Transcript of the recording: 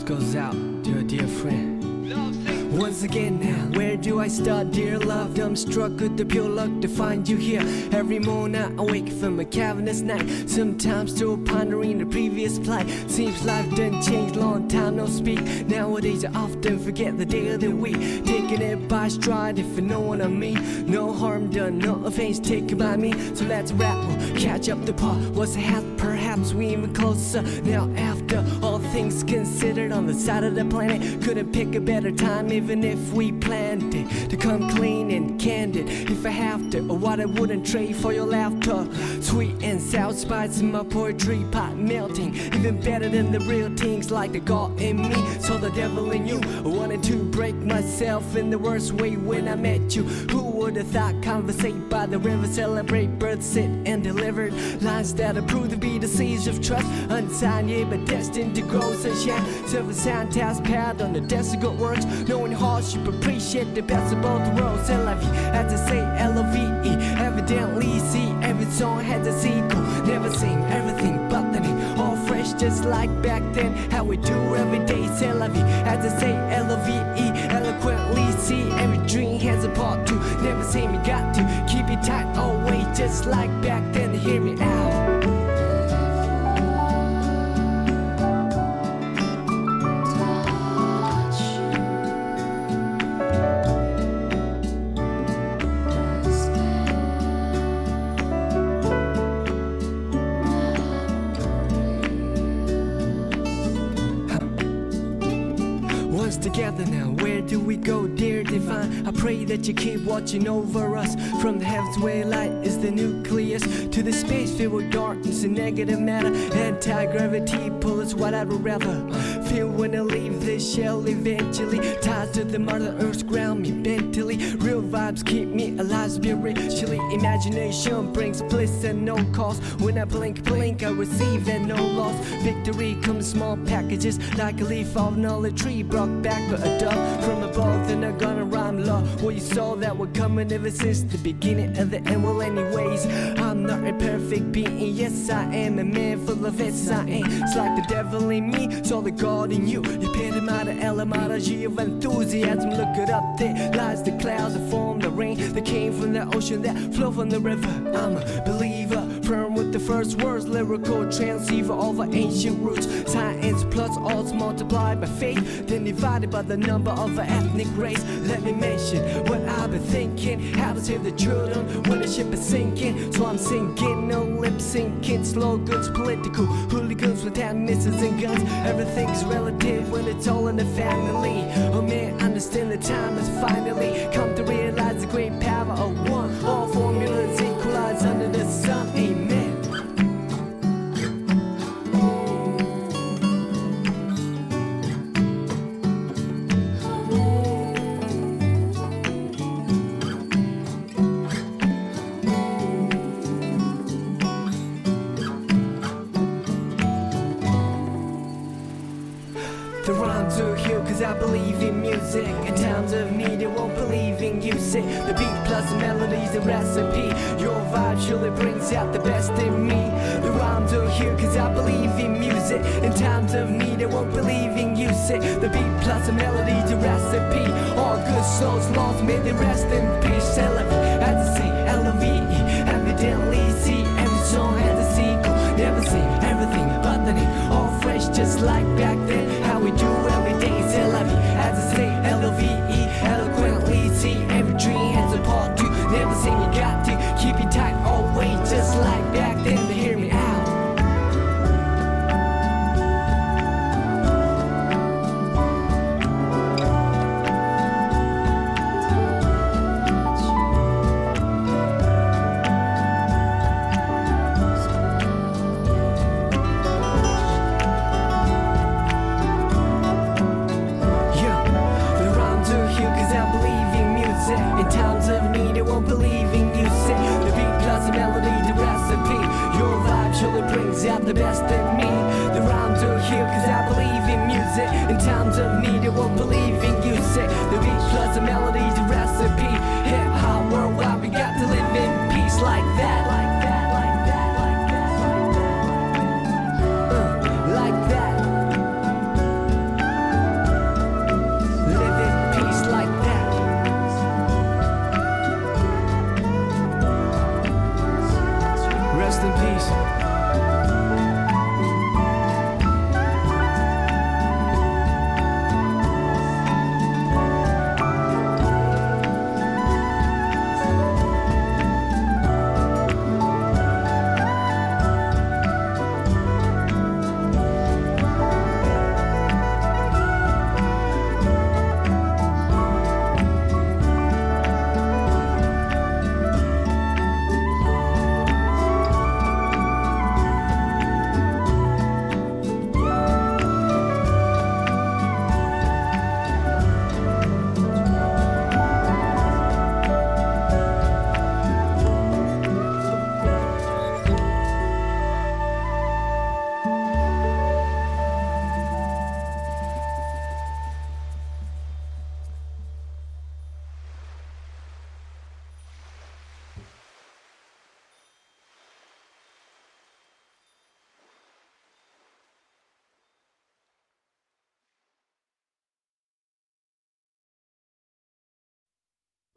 goes out to a dear friend. Once again now, where do I start, dear love? I'm struck with the pure luck to find you here. Every morning I wake from a cavernous night, sometimes still pondering the previous plight. Seems life done changed, long time no speak. Nowadays I often forget the day of the week, taking it by stride if you know what I mean. No harm done, no offense taken by me. So let's rap, we'll catch up the part. What's ahead, perhaps we even closer. Now after all things considered, on the side of the planet, couldn't pick a better time even if we planned it to come clean and candid. If I have to, or what I wouldn't trade for your laughter. Sweet and sour spice in my poetry pot melting, even better than the real things like the God in me. So the devil in you, I wanted to break myself in the worst way when I met you. Who would have thought conversate by the river, celebrate birth, sit and delivered lines that are proved to be the seeds of trust, unsigned yet but destined to grow sunshine. Serve a sound task pad on the desk of good words, knowing hardship, appreciate the best of both worlds. C'est la vie, as I say, L-O-V-E. Evidently see every song has a sequel, never seen everything but the name, all fresh just like back then. How we do every day, c'est la vie, as I say, L-O-V-E. Eloquently see every dream has a part two, never seen me got to keep it tight always just like back then. Hear me out. Once together now, where do we go, dear divine? I pray that you keep watching over us, from the heavens where light is the nucleus to the space filled with darkness and negative matter. Anti-gravity pull us what I'd rather feel when I leave this shell eventually. Ties to the mother earth's ground me mentally. Real vibes keep me alive spiritually. Imagination brings bliss at no cost. When I blink, I receive at no loss. Victory comes in small packages, like a leaf off an olive tree brought back by a dove from above. Then I'm gonna rhyme love. Well, you saw that we're coming ever since the beginning of the end. Well, anyways, I'm not a perfect being. Yes, I am a man full of S. I am. It's like the devil in me, so the God in you. You epitomize the etymology of enthusiasm. Look it up, there lies the clouds that form the rain that came from the ocean that flow from the river. I'm a believer, firm with the first words, lyrical transceiver over ancient roots. Science plus odds multiplied by faith, then divided by the number of an ethnic race. Let me mention what I've been thinking, how to save the children when the ship is sinking. So I'm sinking, no lip syncing, slogans, political hooligans with hand missiles and guns. Everything's relative when it's all in the family. Oh man, understand the time has finally come to realize the great power of one. All formulas equalize under the sun. Amen. The rhymes are here cause I believe in music. In times of need I won't believe in music. The beat plus the melody's the recipe. Your vibe surely brings out the best in me. The rhymes are here cause I believe in music. In times of need I won't believe in music. The beat plus the melody's the recipe. All good souls lost, may they rest in peace. As I say, L-O-V-E. Evidently see every song has a sequel. Never seen everything but the name, all fresh just like back then.